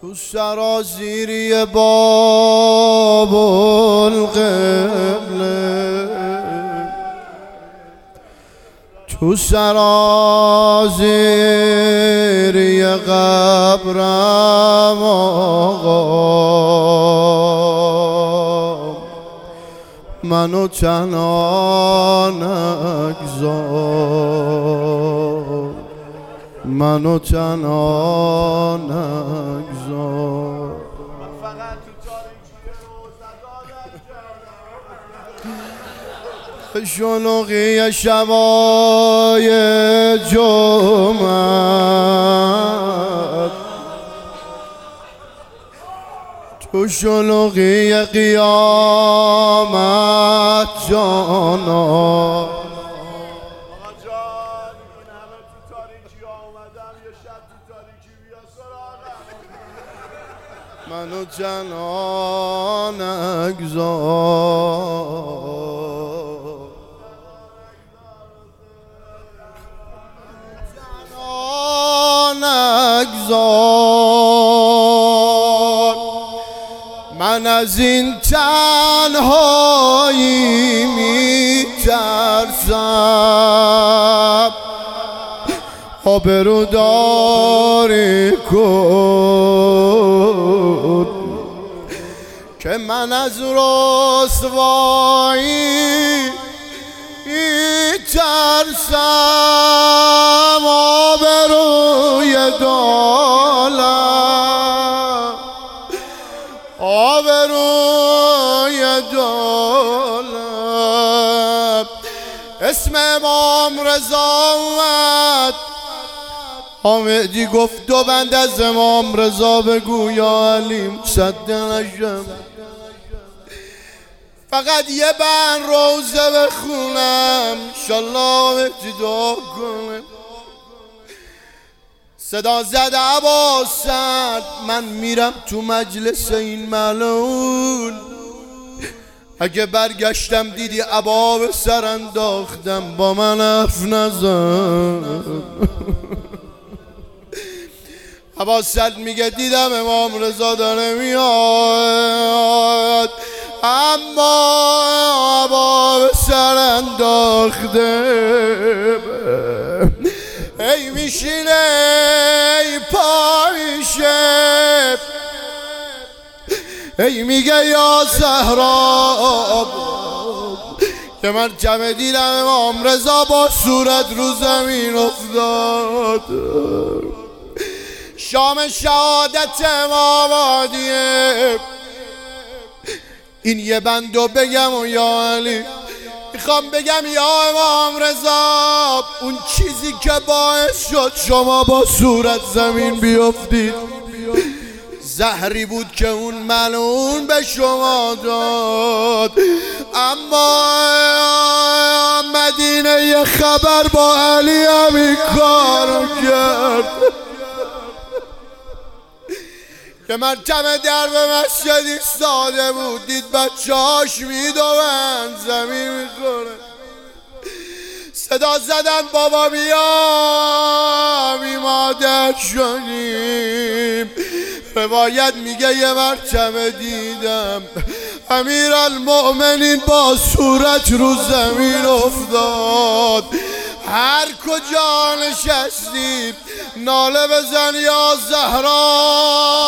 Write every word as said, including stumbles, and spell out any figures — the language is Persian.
تو سرازیری باب القبله، تو سرازیری قبرم آقا منو تنها نگذار، منو تنها نگذار. شلوغی شبای جمعه، تو شلوغی قیامت جانا، منو تنها نگذار، تنها نگذار. من از این تنهایی میترسم، آبروداری کن که من از رسوایی میترسم، آبروی دولت، آبروی دولت. اسم امام رضا اومد، حامدی گفت دو بند از امام رضا بگو یا علی مصدق نشم. فقط یه بند روزه بخونم انشالله حامدی دعا کنه. صدا زد عباس سعد من میرم تو مجلس این ملعون، اگه برگشتم دیدی عبا به سر انداختم با من حرف نزن. عباس سعد میگه دیدم امام رضا داره میاد، اما عبا به سر انداخته، ای میشینه ای پا میشه، ای میگه یا زهرا که من جمع دیدم امام رضا با صورت رو زمین افتاد. شام شهادت امام عادیه، این یه بندو بگم و یا علی میخوام بگم یا امام رضا اون چیزی که باعث شد شما با صورت زمین بیفتید زهری بود که اون ملعون به شما داد، اما مدینه یه خبر با علی همین کار کرد که مرتبه در به مسجد ایستاده بود، دید بچه هاش میدوند زمین میخوره، صدا زدن بابا بیا بی مادر شدیم. روایت میگه یه مرتبه دیدم امیرالمؤمنین با صورت رو زمین افتاد. هر کجا نشستید ناله بزن یا زهرا